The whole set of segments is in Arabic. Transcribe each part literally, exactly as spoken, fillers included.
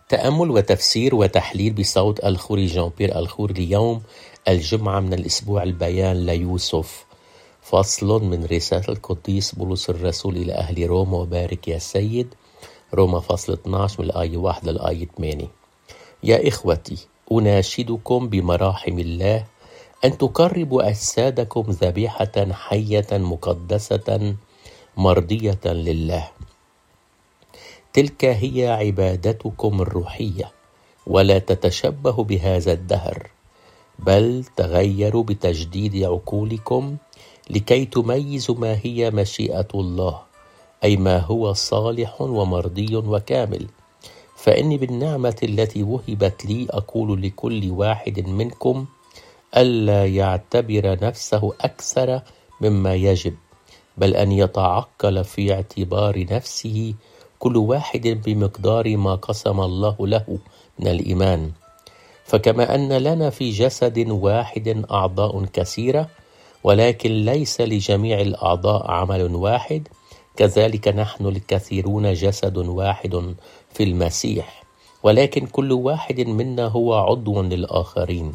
تأمل وتفسير وتحليل بصوت الخوري جان بيير الخوري ليوم الجمعة من الأسبوع البيان ليوسف. فصل من رسالة القديس بولس الرسول إلى أهل روما وبارك يا سيد. روما فصل اثنا عشر من الآية واحد للآية ثمانية. يا إخوتي، أناشدكم بمراحم الله أن تقربوا أجسادكم ذبيحة حية مقدسة مرضية لله، تلك هي عبادتكم الروحية، ولا تتشبهوا بهذا الدهر، بل تغيروا بتجديد عقولكم لكي تميزوا ما هي مشيئة الله، أي ما هو صالح ومرضي وكامل. فإني بالنعمة التي وهبت لي أقول لكل واحد منكم ألا يعتبر نفسه أكثر مما يجب، بل أن يتعقل في اعتبار نفسه كل واحد بمقدار ما قسم الله له من الإيمان. فكما أن لنا في جسد واحد أعضاء كثيرة، ولكن ليس لجميع الأعضاء عمل واحد، كذلك نحن الكثيرون جسد واحد في المسيح، ولكن كل واحد منا هو عضو للآخرين.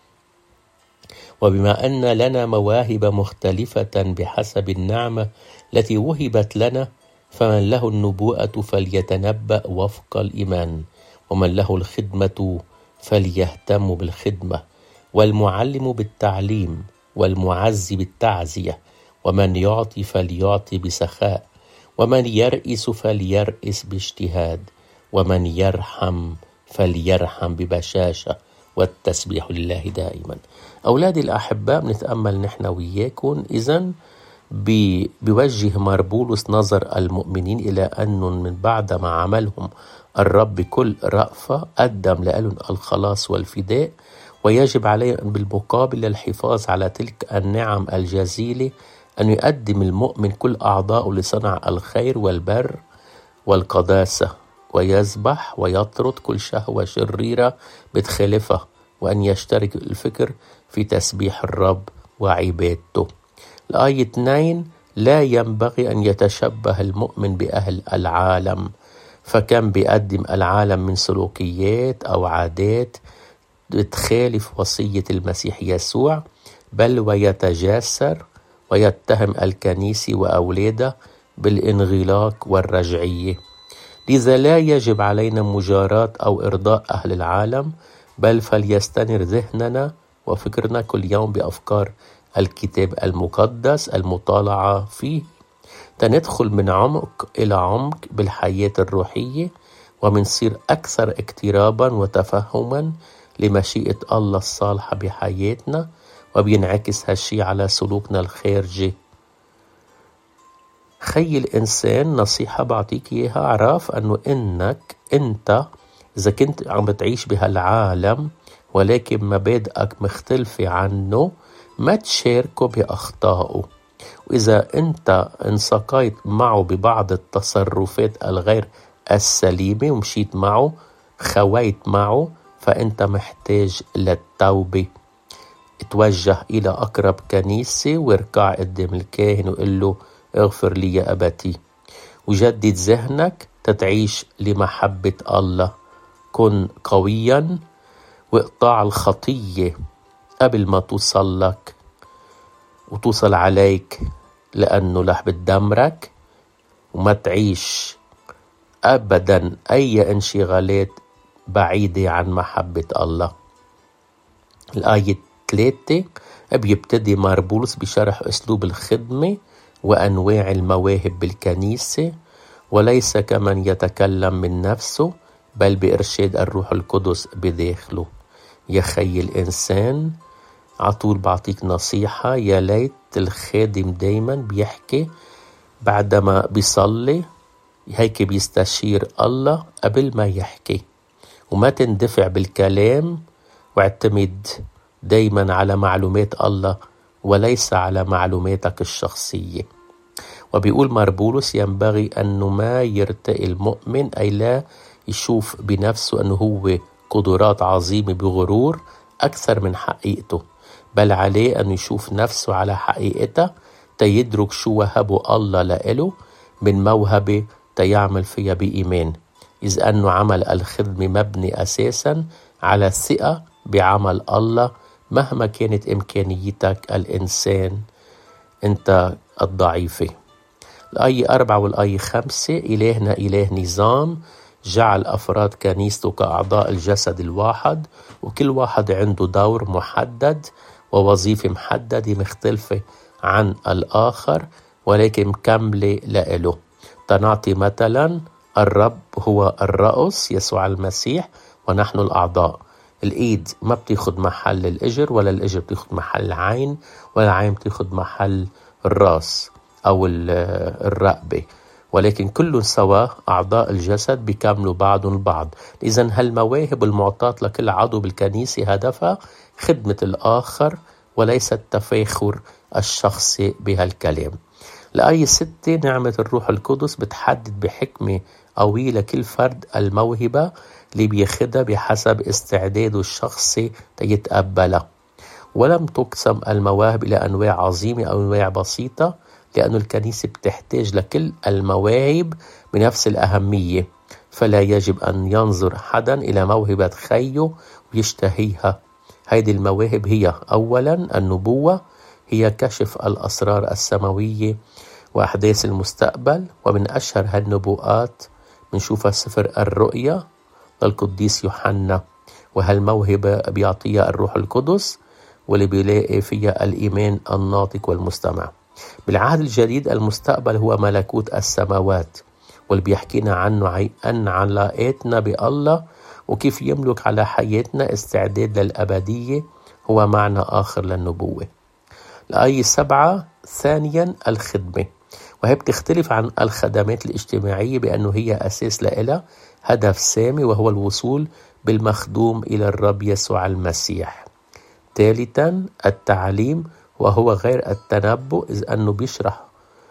وبما أن لنا مواهب مختلفة بحسب النعمة التي وهبت لنا، فمن له النبوءة فليتنبأ وفق الإيمان، ومن له الخدمة فليهتم بالخدمة، والمعلم بالتعليم، والمعزي بالتعزية، ومن يعطي فليعطي بسخاء، ومن يرئس فليرئس باجتهاد، ومن يرحم فليرحم ببشاشة، والتسبيح لله دائما. أولادي الأحباء، بنتأمل نحن وياكم إذن بوجه مربولس نظر المؤمنين إلى أن من بعد ما عملهم الرب بكل رأفة قدم لهم الخلاص والفداء، ويجب عليهم بالمقابل الحفاظ على تلك النعم الجزيلة، أن يقدم المؤمن كل أعضائه لصنع الخير والبر والقداسة، ويذبح ويطرد كل شهوة شريرة بتخالفه، وأن يشترك الفكر في تسبيح الرب وعبادته. الآية اثنين: لا ينبغي أن يتشبه المؤمن بأهل العالم، فكم بيقدم العالم من سلوكيات أو عادات بتخالف وصية المسيح يسوع، بل ويتجاسر ويتهم الكنيسة وأولاده بالانغلاق والرجعية. لذا لا يجب علينا مجاراة أو إرضاء أهل العالم، بل فليستنر ذهننا وفكرنا كل يوم بأفكار الكتاب المقدس المطالعة فيه، تندخل من عمق إلى عمق بالحياة الروحية، ومنصير أكثر اقترابا وتفهما لمشيئة الله الصالحة بحياتنا، وبينعكس هالشي على سلوكنا الخارجي. خي الإنسان، نصيحة بعطيك إياها، عرف أنه إنك أنت إذا كنت عم بتعيش بهالعالم ولكن مبادئك مختلفة عنه، ما تشاركه بأخطائه. وإذا أنت انسقيت معه ببعض التصرفات الغير السليمة ومشيت معه، خويت معه، فأنت محتاج للتوبة. اتوجه إلى أقرب كنيسة واركع قدام الكاهن وقل له اغفر لي يا أبتي، وجدد ذهنك تتعيش لمحبة الله. كن قويا واقطع الخطية قبل ما توصل لك وتوصل عليك، لأنه رح بتدمرك، وما تعيش أبدا أي انشغالات بعيدة عن محبة الله. الآية ثلاثة بيبتدي مربولس بشرح أسلوب الخدمة وأنواع المواهب بالكنيسة، وليس كمن يتكلم من نفسه، بل بإرشاد الروح القدس بداخله. يا خي الإنسان، عطول بعطيك نصيحة، يا ليت الخادم دايما بيحكي بعدما بيصلي هيك بيستشير الله قبل ما يحكي، وما تندفع بالكلام، واعتمد دايما على معلومات الله وليس على معلوماتك الشخصية. وبيقول مربولس ينبغي أنه ما يرتقي المؤمن، أي لا يشوف بنفسه أنه هو قدرات عظيمة بغرور أكثر من حقيقته، بل عليه أن يشوف نفسه على حقيقته، تيدرك شو وهبه الله لإله من موهبة تيعمل فيها بإيمان. إذ أن عمل الخدمة مبني أساسا على الثقة بعمل الله مهما كانت إمكانيتك الإنسان أنت الضعيفة. الآية أربعة والآية خمسة: إلهنا إله نظام، جعل أفراد كنيسته كأعضاء الجسد الواحد، وكل واحد عنده دور محدد ووظيفة محددة مختلفة عن الآخر ولكن مكملة لإله. تنعطي مثلا الرب هو الرأس يسوع المسيح ونحن الأعضاء. الإيد ما بتاخد محل الإجر، ولا الإجر بتاخد محل العين، ولا العين بتاخد محل الرأس أو الرقبة، ولكن كل سوا أعضاء الجسد بيكملوا بعضهم البعض. إذن هالمواهب المعطاة لكل عضو بالكنيسة هدفها خدمة الآخر وليس التفاخر الشخصي بهالكلام. الآية ستة: نعمة الروح القدس بتحدد بحكمة قوية لكل فرد الموهبة اللي بياخدها بحسب استعداده الشخصي تيتقبلها. ولم تقسم المواهب إلى أنواع عظيمة أو أنواع بسيطة، لأن الكنيسة بتحتاج لكل المواهب بنفس الأهمية، فلا يجب أن ينظر حدا إلى موهبة خيه ويشتهيها. هذه المواهب هي: أولا النبوة، هي كشف الأسرار السماوية وأحداث المستقبل، ومن أشهر هالنبوءات بنشوفها سفر الرؤيا للقديس يوحنا، وهالموهبة بيعطيها الروح القدس واللي بيلاقي فيها الإيمان الناطق والمستمع. بالعهد الجديد المستقبل هو ملكوت السماوات، واللي بيحكينا عنه أن علاقتنا بالله وكيف يملك على حياتنا استعداد للأبدية هو معنى آخر للنبوة. الآية سبعة: ثانيا الخدمة، وهي بتختلف عن الخدمات الاجتماعية بأنه هي أساس لها هدف سامي، وهو الوصول بالمخدوم إلى الرب يسوع المسيح. ثالثا التعليم، وهو غير التنبؤ، إذ أنه بيشرح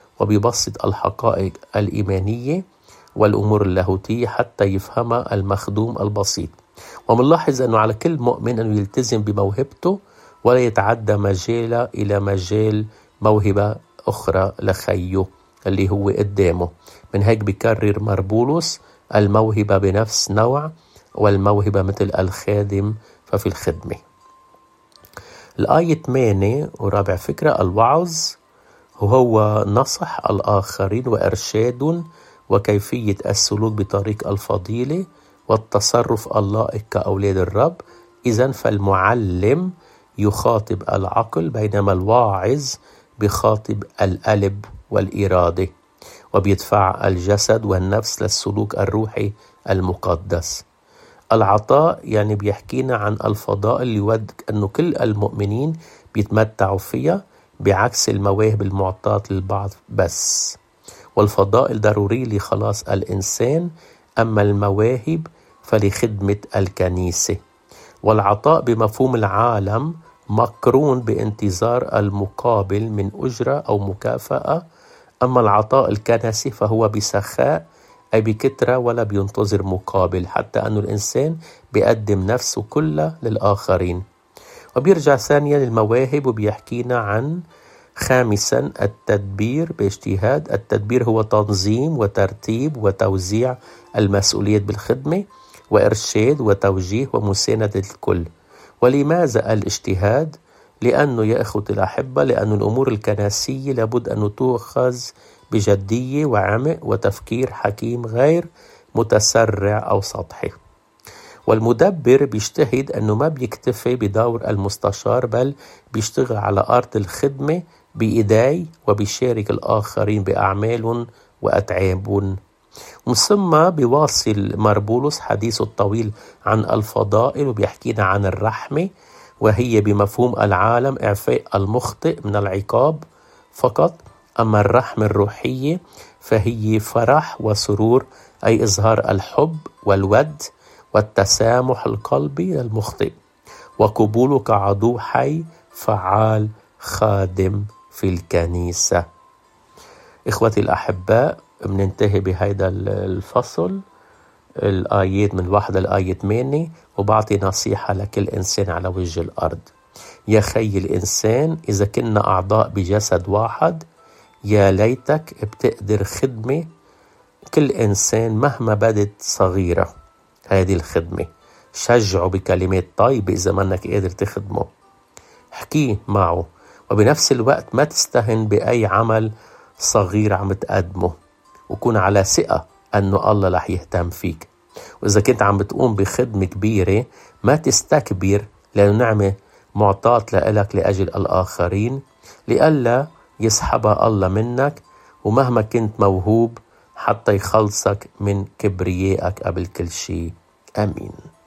وبيبسط الحقائق الإيمانية والأمور اللاهوتية حتى يفهمها المخدوم البسيط. ومنلاحظ أنه على كل مؤمن أنه يلتزم بموهبته ولا يتعدى مجاله إلى مجال موهبة أخرى لخيه اللي هو قدامه. من هيك بيكرر مربولس: الموهبة بنفس نوع، والموهبة مثل الخادم ففي الخدمة. الآية ثمانية ورابع فكرة: الوعظ، وهو نصح الآخرين وإرشاد وكيفية السلوك بطريق الفضيلة والتصرف اللائق كأولاد الرب. إذن فالمعلم يخاطب العقل، بينما الواعظ بيخاطب القلب والإرادة، وبيدفع الجسد والنفس للسلوك الروحي المقدس. العطاء يعني بيحكينا عن الفضائل اللي يود أنه كل المؤمنين بيتمتعوا فيها، بعكس المواهب المعطاة للبعض بس. والفضائل ضرورية لخلاص الإنسان، أما المواهب فلخدمة الكنيسة. والعطاء بمفهوم العالم مقرون بانتظار المقابل من أجرة أو مكافأة، أما العطاء الكنسي فهو بسخاء أي بكترة ولا بينتظر مقابل، حتى أن الإنسان بيقدم نفسه كلها للآخرين. وبيرجع ثانيا للمواهب وبيحكينا عن خامسا التدبير باجتهاد. التدبير هو تنظيم وترتيب وتوزيع المسؤوليات بالخدمة، وإرشاد وتوجيه ومساندة الكل. ولماذا الاجتهاد؟ لأنه يا أخوتي الأحبة، لأن الأمور الكنسية لابد أن تؤخذ بجدية وعمق وتفكير حكيم غير متسرع أو سطحي. والمدبر بيجتهد أنه ما بيكتفي بدور المستشار، بل بيشتغل على أرض الخدمة بإيديه وبيشارك الآخرين بأعمال وأتعاب. ثم بيواصل مربولس حديثه الطويل عن الفضائل وبيحكينا عن الرحمة، وهي بمفهوم العالم إعفاء المخطئ من العقاب فقط. أما الرحمة الروحية فهي فرح وسرور، أي إظهار الحب والود والتسامح القلبي للمخطئ، وقبوله كعضو حي فعال خادم في الكنيسة. إخوتي الأحباء، بننتهي بهذا الفصل الآيات من واحد لآية ثمانية، وبعطي نصيحة لكل إنسان على وجه الأرض. يا خي الإنسان، إذا كنا أعضاء بجسد واحد، يا ليتك بتقدر خدمة كل إنسان مهما بدت صغيرة هذه الخدمة، شجعه بكلمات طيبة إذا منك قادر تخدمه، حكيه معه، وبنفس الوقت ما تستهن بأي عمل صغير عم تقدمه، وكون على ثقة أنه الله رح يهتم فيك. وإذا كنت عم بتقوم بخدمة كبيرة ما تستكبر، لأنه نعمة معطاة لك لأجل الآخرين، لئلا يسحبها الله منك، ومهما كنت موهوب حتى يخلصك من كبريائك قبل كل شيء. آمين.